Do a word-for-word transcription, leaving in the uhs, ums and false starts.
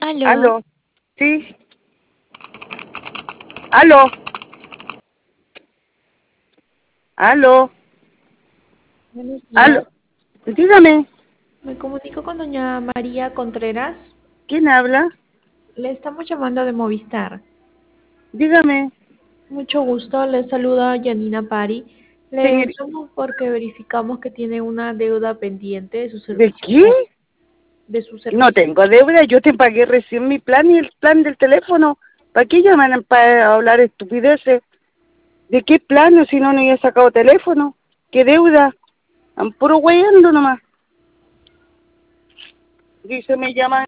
Aló. Aló, sí, aló, aló, Buenos días. aló, dígame, Me comunico con doña María Contreras. ¿quién habla? Le estamos llamando de Movistar. Dígame, Mucho gusto. Le saluda Janina Pari. Le señor, llamo porque verificamos que tiene una deuda pendiente de su ¿de servicio qué? móvil. De su No servicio. tengo deuda, yo te pagué recién mi plan y el plan del teléfono. ¿Para qué llaman para hablar estupideces? ¿De qué plano si no, no había sacado teléfono? ¿Qué deuda? Están puro güeyando nomás. Dice, me llaman.